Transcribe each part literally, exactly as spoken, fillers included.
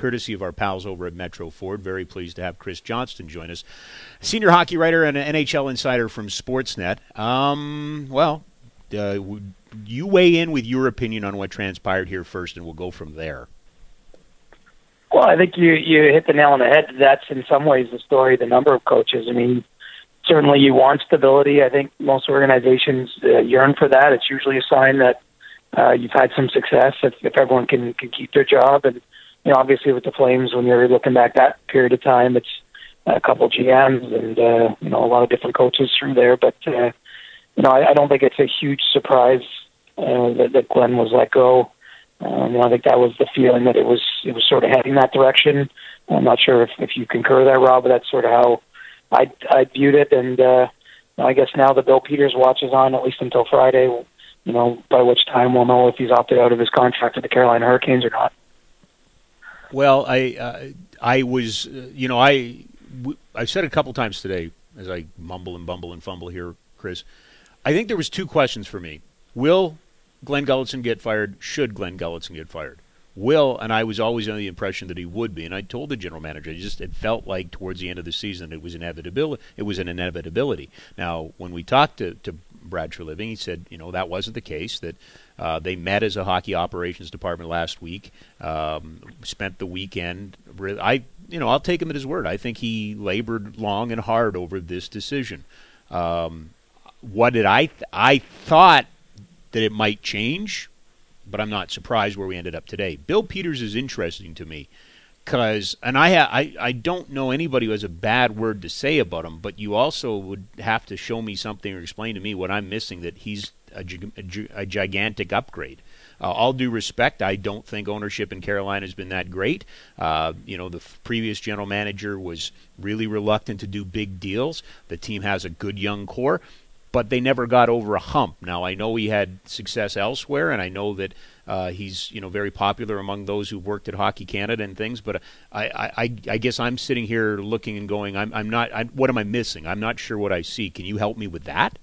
courtesy of our pals over at Metro Ford. Very pleased to have Chris Johnston join us, senior hockey writer and an N H L insider from Sportsnet. Um, well, uh, you weigh in with your opinion on what transpired here first, and we'll go from there. Well, I think you, you hit the nail on the head. That's in some ways the story of the number of coaches. I mean, certainly you want stability. I think most organizations uh, yearn for that. It's usually a sign that uh, you've had some success if, if everyone can, can keep their job. And, you know, obviously with the Flames, when you're looking back that period of time, it's a couple G Ms and, uh, you know, a lot of different coaches through there. But, uh, you know, I, I don't think it's a huge surprise uh, that, that Glenn was let go. Um, you know, I think that was the feeling that it was it was sort of heading that direction. I'm not sure if, if you concur there, Rob, but that's sort of how I I viewed it. And uh, I guess now the Bill Peters watch is on, at least until Friday, you know, by which time we'll know if he's opted out of his contract with the Carolina Hurricanes or not. Well, I uh, I was, uh, you know, I, w- I've said a couple times today as I mumble and bumble and fumble here, Chris, I think there was two questions for me. Will Glenn Gulutzan get fired? Should Glenn Gulutzan get fired? Will, and I was always under the impression that he would be, and I told the general manager, it just it felt like towards the end of the season it was inevitability. It was an inevitability. Now, when we talked to, to Brad Treliving, he said, you know, that wasn't the case, that uh, they met as a hockey operations department last week, um, spent the weekend. I, you know, I'll take him at his word. I think he labored long and hard over this decision. Um, what did I, th- I thought that it might change, but I'm not surprised where we ended up today. Bill Peters is interesting to me because, and I, ha- I I don't know anybody who has a bad word to say about him, but you also would have to show me something or explain to me what I'm missing, that he's a, a, a gigantic upgrade. Uh, all due respect, I don't think ownership in Carolina has been that great. Uh, you know, the f- previous general manager was really reluctant to do big deals. The team has a good young core, but they never got over a hump. Now, I know he had success elsewhere, and I know that uh, he's, you know, very popular among those who worked at Hockey Canada and things, but I, I, I guess I'm sitting here looking and going, I'm, I'm not, I'm, what am I missing? I'm not sure what I see. Can you help me with that?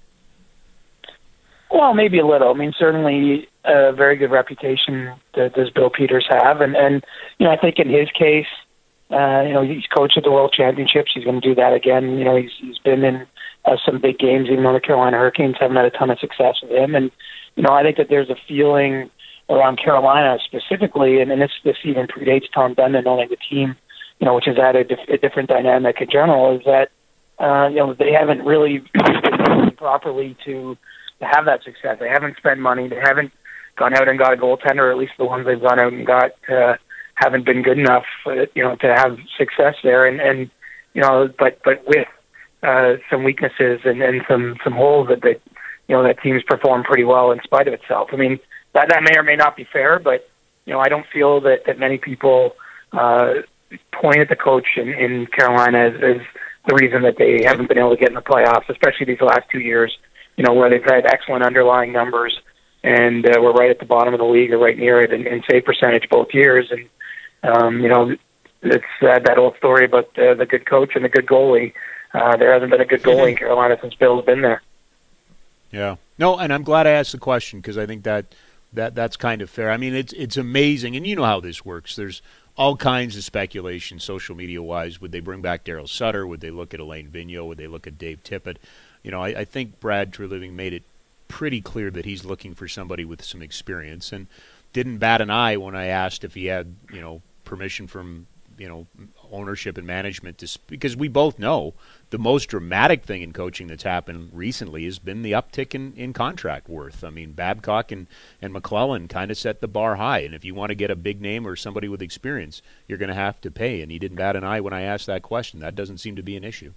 Well, maybe a little. I mean, certainly a very good reputation that does Bill Peters have, and, and you know, I think in his case, uh, you know, he's coached at the World Championships. He's going to do that again. You know, he's he's been in Uh, some big games, even though the Carolina Hurricanes haven't had a ton of success with him. And, you know, I think that there's a feeling around Carolina specifically, and, and this, this even predates Tom Dundon owning the team, you know, which has added a, a different dynamic in general, is that, uh, you know, they haven't really been properly to, to have that success. They haven't spent money. They haven't gone out and got a goaltender, or at least the ones they've gone out and got uh, haven't been good enough, uh, you know, to have success there. And, and you know, but, but with Uh, some weaknesses and, and some, some holes that, that, you know, that team's performed pretty well in spite of itself. I mean, that, that may or may not be fair, but, you know, I don't feel that, that many people uh, point at the coach in, in Carolina as, as the reason that they haven't been able to get in the playoffs, especially these last two years, you know, where they've had excellent underlying numbers and uh, we're right at the bottom of the league or right near it in, in save percentage both years. And, um, you know, it's uh, that old story about uh, the good coach and the good goalie. Uh, there hasn't been a good goalie in Carolina since Bill's been there. Yeah. No, and I'm glad I asked the question because I think that, that that's kind of fair. I mean, it's it's amazing, and you know how this works. There's all kinds of speculation, social media-wise. Would they bring back Daryl Sutter? Would they look at Alain Vigneault? Would they look at Dave Tippett? You know, I, I think Brad Treliving made it pretty clear that he's looking for somebody with some experience, and didn't bat an eye when I asked if he had, you know, permission from, you know, ownership and management to, because we both know the most dramatic thing in coaching that's happened recently has been the uptick in, in contract worth. I mean, Babcock and, and McClellan kind of set the bar high, and if you want to get a big name or somebody with experience, you're going to have to pay, and he didn't bat an eye when I asked that question. That doesn't seem to be an issue.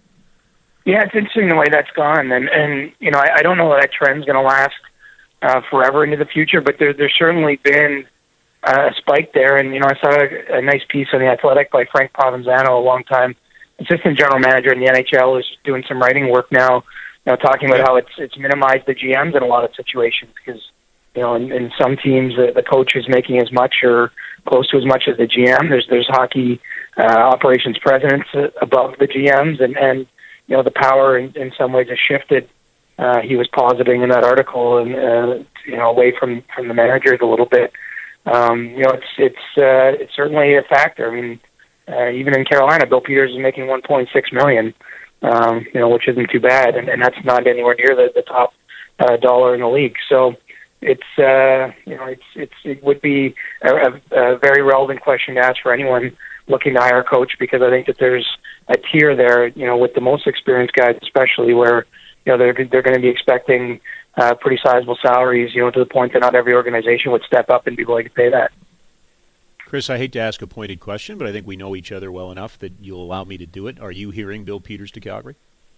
Yeah, it's interesting the way that's gone, and, and you know, I, I don't know that trend's going to last uh, forever into the future, but there, there's certainly been Uh, a spike there, and you know I saw a, a nice piece on The Athletic by Frank Provenzano, a long-time assistant general manager in the N H L, who's doing some writing work now, you know, talking about how it's it's minimized the G Ms in a lot of situations because you know in, in some teams the, the coach is making as much or close to as much as the G M. There's there's hockey uh, operations presidents above the G Ms, and and you know the power in, in some ways has shifted. Uh, he was positing in that article, and uh, you know away from from the managers a little bit. um, you know, it's it's uh, it's certainly a factor. I mean, uh, even in Carolina, Bill Peters is making one point six million, um, you know, which isn't too bad, and, and that's not anywhere near the, the top uh, dollar in the league. So it's uh, you know, it's it's it would be a, a, a very relevant question to ask for anyone looking to hire a coach, because I think that there's a tier there, you know, with the most experienced guys, especially where, you know, they're they're going to be expecting uh, pretty sizable salaries, you know, to the point that not every organization would step up and be willing to pay that. Chris, I hate to ask a pointed question, but I think we know each other well enough that you'll allow me to do it. Are you hearing Bill Peters to Calgary?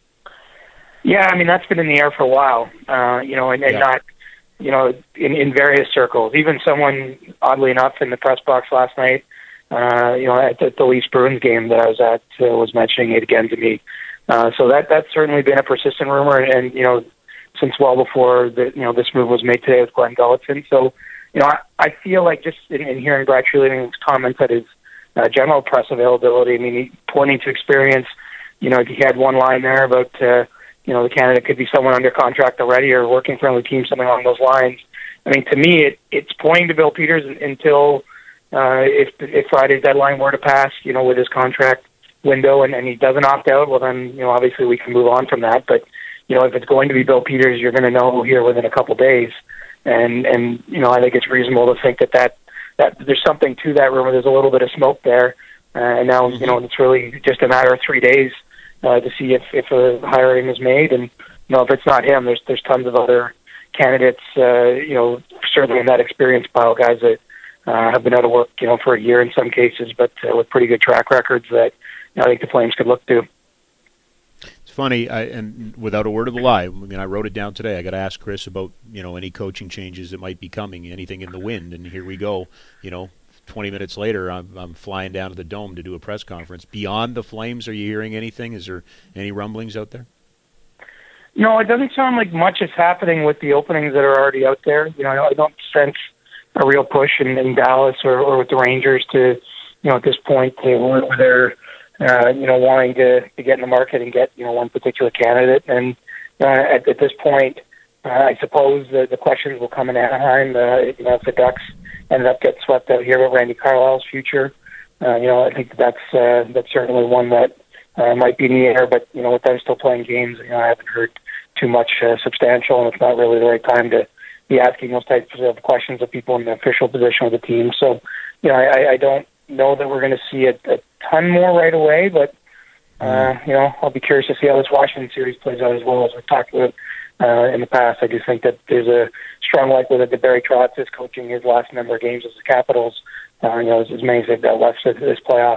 Yeah, I mean, that's been in the air for a while, uh, you know, and, and yeah. not, you know, in, in various circles. Even someone, oddly enough, in the press box last night, uh, you know, at the, the Leafs Bruins game that I was at, uh, was mentioning it again to me. Uh, so that that's certainly been a persistent rumor, and, and you know, since well before the, you know, this move was made today with Glenn Gulutzan. So, you know, I, I feel like just in, in hearing Brad Treliving's comments at his uh, general press availability, I mean, he, pointing to experience, you know, he had one line there about, uh, you know, the candidate could be someone under contract already or working for another team, something along those lines. I mean, to me, it, it's pointing to Bill Peters until uh, if if Friday's deadline were to pass, you know, with his contract window, and, and he doesn't opt out, well, then, you know, obviously we can move on from that. But, you know, if it's going to be Bill Peters, you're going to know here within a couple days. And, and you know, I think it's reasonable to think that, that, that there's something to that rumor. There's a little bit of smoke there. Uh, and now, you know, it's really just a matter of three days uh, to see if, if a hiring is made. And, you know, if it's not him, there's there's tons of other candidates, uh, you know, certainly in that experience pile, guys that uh, have been out of work, you know, for a year in some cases, but uh, with pretty good track records that, you know, I think the Flames could look to. It's funny, I, and without a word of a lie, I mean, I wrote it down today. I got to ask Chris about, you know, any coaching changes that might be coming, anything in the wind, and here we go. You know, twenty minutes later, I'm, I'm flying down to the Dome to do a press conference. Beyond the Flames, are you hearing anything? Is there any rumblings out there? No, it doesn't sound like much is happening with the openings that are already out there. You know, I don't sense a real push in, in Dallas or, or with the Rangers to, you know, at this point, to, where they're, uh, you know, wanting to, to get in the market and get, you know, one particular candidate. And uh, at, at this point, uh, I suppose the, the questions will come in Anaheim. Uh, you know, if the Ducks ended up getting swept out here with Randy Carlyle's future, uh, you know, I think that's uh, that's certainly one that uh, might be in the air. But, you know, with them still playing games, you know, I haven't heard too much uh, substantial, and it's not really the right time to be asking those types of questions of people in the official position of the team. So, you know, I, I don't know that we're going to see a, a ton more right away, but, uh, you know, I'll be curious to see how this Washington series plays out as well. As we've talked about uh, in the past, I do think that there's a strong likelihood that Barry Trotz is coaching his last number of games as the Capitals, uh, you know, as, as many as they've got left for this playoffs.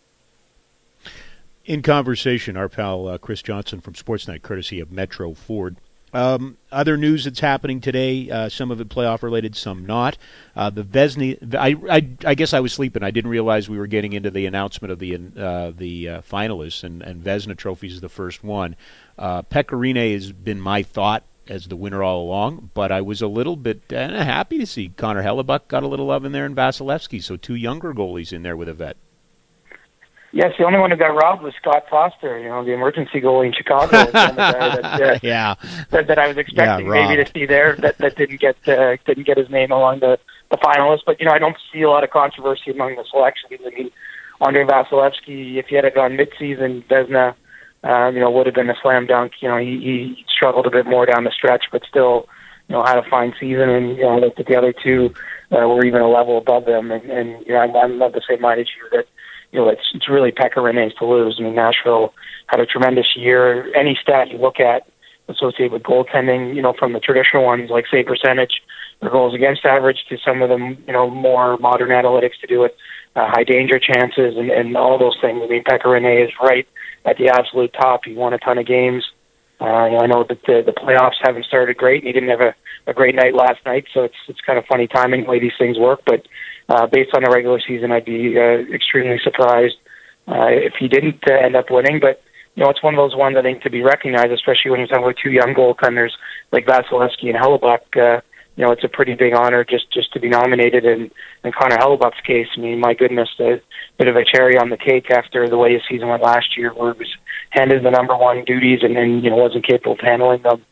In conversation, our pal uh, Chris Johnson from Sportsnet, courtesy of Metro Ford. Um, other news that's happening today, uh, some of it playoff related, some not. Uh, the Vezina, I, I, I guess I was sleeping. I didn't realize we were getting into the announcement of the uh, the uh, finalists, and, and Vezina Trophy is the first one. Uh, Pekka Rinne has been my thought as the winner all along, but I was a little bit uh, happy to see Connor Hellebuck got a little love in there, and Vasilevsky, so two younger goalies in there with a vet. Yes, the only one who got robbed was Scott Foster, you know, the emergency goalie in Chicago. Was the only guy that, uh, yeah. that, that I was expecting yeah, maybe to see there that, that didn't get uh, didn't get his name along the, the finalists. But, you know, I don't see a lot of controversy among the selections. I mean, Andrei Vasilevsky, if he had gone mid-season, Vezina, um, you know, would have been a slam dunk. You know, he, he struggled a bit more down the stretch, but still, you know, had a fine season. And, you know, I looked at the other two uh, were even a level above them. And, and you know, I'm, I'm of the same mind as you that, you know, it's, it's really Pekka Rinne's to lose. I mean, Nashville had a tremendous year. Any stat you look at associated with goaltending, you know, from the traditional ones like save percentage or goals against average to some of them, you know, more modern analytics to do with uh, high danger chances and, and all those things. I mean, Pekka Rinne is right at the absolute top. He won a ton of games. Uh, you know, I know that the, the playoffs haven't started great, and he didn't have a, a great night last night, so it's it's kind of funny timing the way these things work. But uh, based on the regular season, I'd be uh, extremely surprised uh, if he didn't uh, end up winning. But you know, it's one of those ones I think to be recognized, especially when you're talking about two young goaltenders like Vasilevsky and Hellebuck. Uh, you know, it's a pretty big honor just, just to be nominated. And in Connor Hellebuck's case, I mean, my goodness, a bit of a cherry on the cake after the way his season went last year, where he was handed the number one duties and then, you know, wasn't capable of handling them.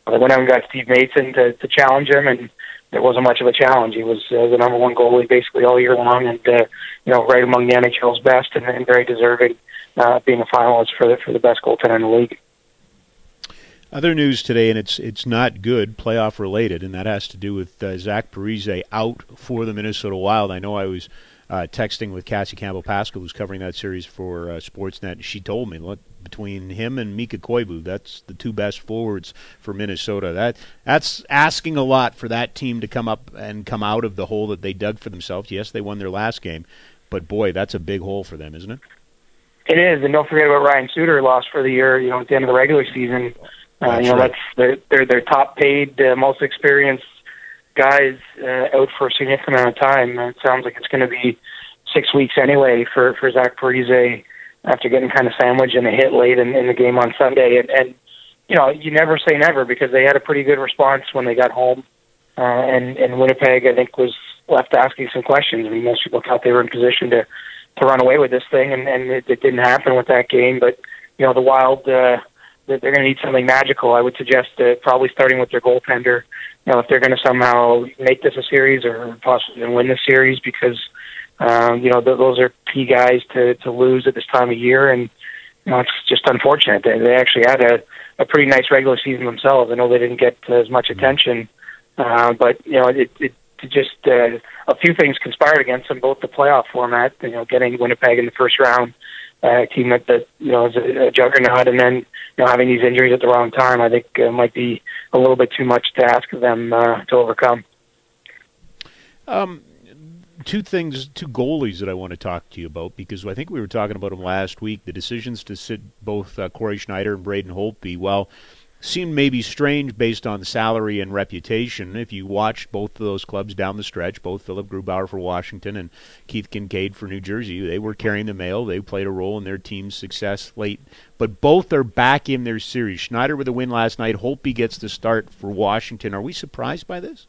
they went out and got Steve Mason to, to challenge him, and there wasn't much of a challenge. He was uh, the number one goalie basically all year long, and uh, you know, right among the N H L's best, and, and very deserving uh, being a finalist for the for the best goaltender in the league. Other news today, and it's it's not good, playoff related, and that has to do with uh, Zach Parise out for the Minnesota Wild. I know I was uh, texting with Cassie Campbell-Pascal, who's covering that series for uh, Sportsnet, and she told me, look, between him and Mika Koivu, that's the two best forwards for Minnesota. That that's asking a lot for that team to come up and come out of the hole that they dug for themselves. Yes, they won their last game, but boy, that's a big hole for them, isn't it? It is, and don't forget about Ryan Suter, lost for the year. You know, at the end of the regular season. Uh, that's you know, right. that's they're they're, they're top paid, uh, most experienced guys uh, out for a significant amount of time. It sounds like it's going to be six weeks anyway for for Zach Parise after getting kind of sandwiched in a hit late in, in the game on Sunday. And, and you know, you never say never, because they had a pretty good response when they got home. Uh, and and Winnipeg, I think, was left asking some questions. I mean, most people thought they were in position to to run away with this thing, and, and it, it didn't happen with that game. But you know, the Wild. Uh, They're going to need something magical. I would suggest uh, probably starting with their goaltender. You know, if they're going to somehow make this a series or possibly win the series, because um, you know th- those are key guys to to lose at this time of year, and you know it's just unfortunate. They, they actually had a, a pretty nice regular season themselves. I know they didn't get as much attention, uh, but you know it, it, it just uh, a few things conspired against them. Both the playoff format, you know, getting Winnipeg in the first round. Uh, a team that, that you know is a, a juggernaut, and then you know having these injuries at the wrong time, I think uh, might be a little bit too much to ask of them uh, to overcome. Um, two things, two goalies that I want to talk to you about, because I think we were talking about them last week. The decisions to sit both uh, Corey Schneider and Braden Holtby, well, seemed maybe strange based on salary and reputation. If you watched both of those clubs down the stretch, both Philip Grubauer for Washington and Keith Kincaid for New Jersey, they were carrying the mail. They played a role in their team's success late. But both are back in their series. Schneider with a win last night. Holtby gets the start for Washington. Are we surprised by this?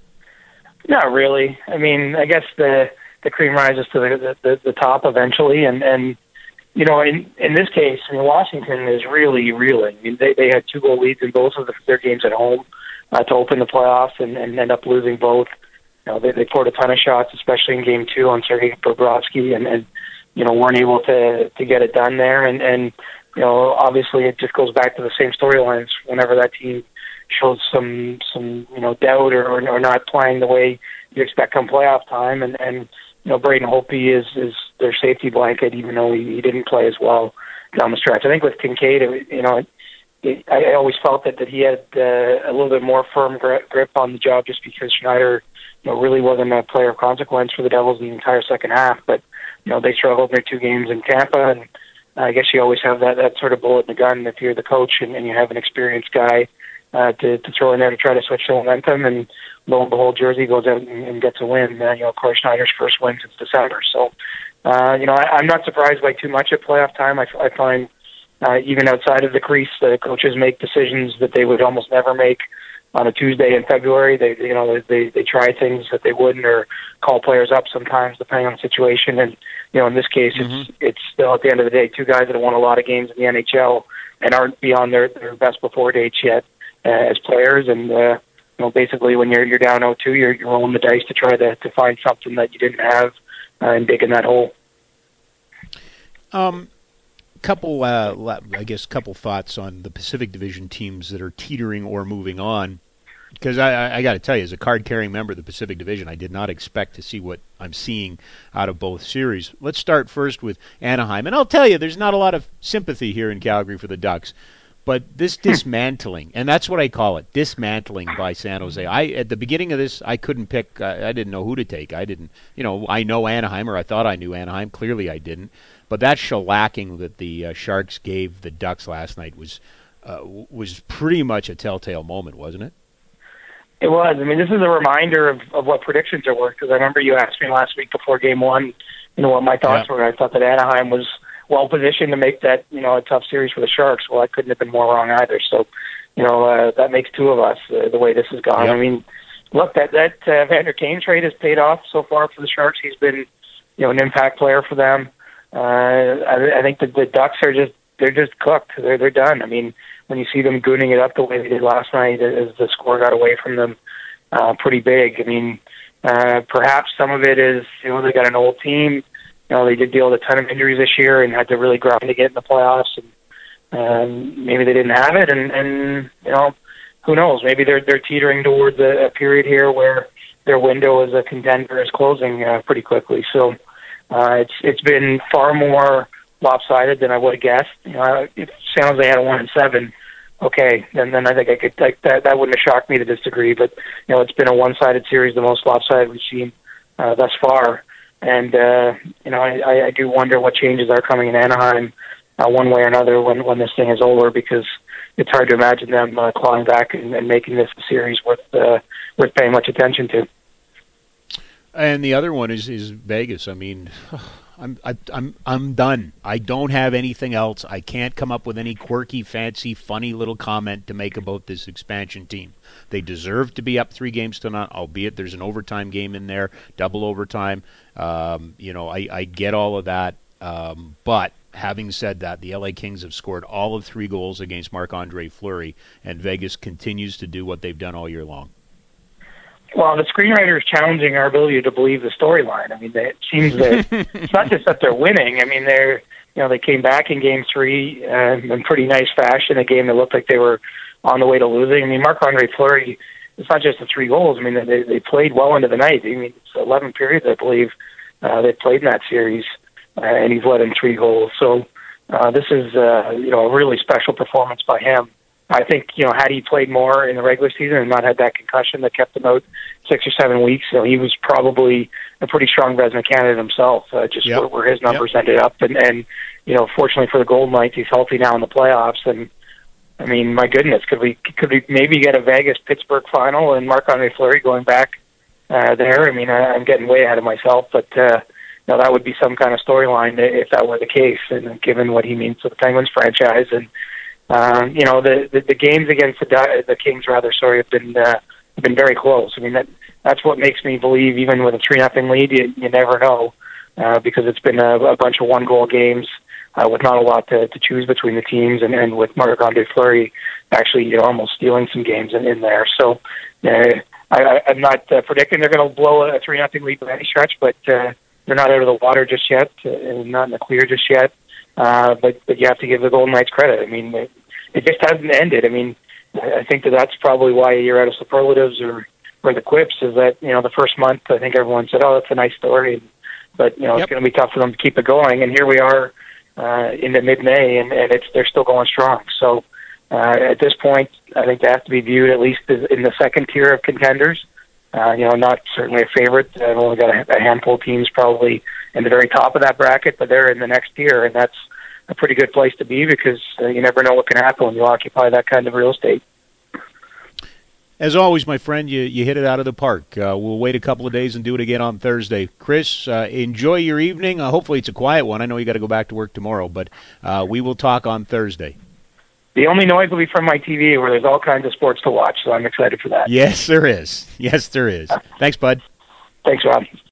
Not really. I mean, I guess the the cream rises to the the, the top eventually, and and you know, in in this case, I mean, Washington is really reeling. I mean, they they had two goal leads in both of the, their games at home uh, to open the playoffs, and, and end up losing both. You know, they they poured a ton of shots, especially in game two on Sergei Bobrovsky, and, and you know weren't able to to get it done there. And and you know, obviously, it just goes back to the same storylines. Whenever that team shows some some you know doubt or or not playing the way you expect come playoff time, and and you know Braden Holtby is is their safety blanket, even though he, he didn't play as well down the stretch. I think with Kincaid, it, you know, it, it, I always felt that that he had uh, a little bit more firm grip, grip on the job, just because Schneider, you know, really wasn't a player of consequence for the Devils the entire second half. But you know, they struggled in their two games in Tampa, and I guess you always have that that sort of bullet in the gun if you're the coach and, and you have an experienced guy uh, to to throw in there to try to switch the momentum. And lo and behold, Jersey goes out and, and gets a win. Uh, you know, Corey Schneider's first win since December. So, uh, you know, I, I'm not surprised by too much at playoff time. I, I find uh, even outside of the crease, the coaches make decisions that they would almost never make on a Tuesday in February. They, you know, they they try things that they wouldn't, or call players up sometimes depending on the situation. And you know, in this case, mm-hmm. it's it's still at the end of the day two guys that have won a lot of games in the N H L and aren't beyond their their best before dates yet uh, as players. And uh, you know, basically, when you're you're down oh two, you're, you're rolling the dice to try to, to find something that you didn't have uh, and dig in that hole. Um, couple, uh, I guess, couple thoughts on the Pacific Division teams that are teetering or moving on. Because I, I, I got to tell you, as a card-carrying member of the Pacific Division, I did not expect to see what I'm seeing out of both series. Let's start first with Anaheim, and I'll tell you, there's not a lot of sympathy here in Calgary for the Ducks. But this dismantling, and that's what I call it, dismantling by San Jose. I at the beginning of this, I couldn't pick. Uh, I didn't know who to take. I didn't, you know, I know Anaheim, or I thought I knew Anaheim. Clearly, I didn't. But that shellacking that the uh, Sharks gave the Ducks last night was uh, was pretty much a telltale moment, wasn't it? It was. I mean, this is a reminder of, of what predictions are worth. Because I remember you asked me last week before Game One, you know, what my thoughts yeah. were. I thought that Anaheim was well positioned to make that, you know, a tough series for the Sharks. Well, I couldn't have been more wrong either. So, you know, uh, that makes two of us uh, the way this has gone. Yep. I mean, look, that that uh, Vander Kane trade has paid off so far for the Sharks. He's been, you know, an impact player for them. Uh, I, I think that the Ducks are just they're just cooked. They're they're done. I mean, when you see them gooning it up the way they did last night, as the score got away from them, uh, pretty big. I mean, uh, perhaps some of it is, you know, they got an old team. You know, they did deal with a ton of injuries this year and had to really grind to get in the playoffs. And um, maybe they didn't have it, and, and you know, who knows? Maybe they're they're teetering towards a, a period here where their window as a contender is closing uh, pretty quickly. So uh, it's it's been far more lopsided than I would have guessed. You know, if San Jose had a one and seven, okay, then then I think I could like that. That wouldn't have shocked me to this degree. But you know, it's been a one-sided series, the most lopsided we've seen uh, thus far. And uh, you know, I, I do wonder what changes are coming in Anaheim, uh, one way or another, when when this thing is over, because it's hard to imagine them uh, clawing back and, and making this a series worth uh, worth paying much attention to. And the other one is, is Vegas. I mean, I'm I, I'm I'm done. I don't have anything else. I can't come up with any quirky, fancy, funny little comment to make about this expansion team. They deserve to be up three games to none, albeit there's an overtime game in there, double overtime. Um, you know, I, I get all of that. Um, but having said that, the L A Kings have scored all of three goals against Marc-Andre Fleury, and Vegas continues to do what they've done all year long. Well, the screenwriter is challenging our ability to believe the storyline. I mean, they, it seems that it's not just that they're winning. I mean, they're you know they came back in Game Three uh, in pretty nice fashion. A game that looked like they were on the way to losing. I mean, Marc-Andre Fleury, it's not just the three goals. I mean, they they played well into the night. I mean, it's eleven periods, I believe, uh, they played in that series, uh, and he's led in three goals. So uh, this is uh, you know a really special performance by him. I think, you know, had he played more in the regular season and not had that concussion that kept him out six or seven weeks, you know, he was probably a pretty strong Vezina candidate himself, uh, just yep. where, where his numbers yep. ended up. And, and, you know, fortunately for the Golden Knights, he's healthy now in the playoffs. And, I mean, my goodness, could we could we maybe get a Vegas-Pittsburgh final and Marc-Andre Fleury going back uh, there? I mean, I, I'm getting way ahead of myself, but, uh, you know, that would be some kind of storyline if that were the case, and given what he means to the Penguins franchise. And, Um, you know, the, the the games against the the Kings, rather, sorry, have been uh, have been very close. I mean, that that's what makes me believe, even with a three nothing lead, you, you never know, uh, because it's been a, a bunch of one goal games uh, with not a lot to, to choose between the teams, and, and with Marc-Andre Fleury actually, you know, almost stealing some games in, in there. So, uh, I, I'm not uh, predicting they're going to blow a three nothing lead by any stretch, but uh, they're not out of the water just yet, uh, and not in the clear just yet. Uh, but, but you have to give the Golden Knights credit. I mean, it, it just hasn't ended. I mean, I think that that's probably why you're out of superlatives or, or the quips, is that, you know, the first month, I think everyone said, oh, that's a nice story. But, you know, yep. it's going to be tough for them to keep it going. And here we are uh, into mid-May, and, and it's they're still going strong. So uh, at this point, I think they have to be viewed at least as in the second tier of contenders. Uh, you know, not certainly a favorite. I've only got a, a handful of teams probably in the very top of that bracket, but they're in the next tier, and that's a pretty good place to be, because uh, you never know what can happen when you occupy that kind of real estate. As always, my friend, you, you hit it out of the park. Uh, we'll wait a couple of days and do it again on Thursday. Chris, uh, enjoy your evening. Uh, hopefully it's a quiet one. I know you got to go back to work tomorrow, but uh, we will talk on Thursday. The only noise will be from my T V, where there's all kinds of sports to watch, so I'm excited for that. Yes, there is. Yes, there is. Thanks, bud. Thanks, Rob.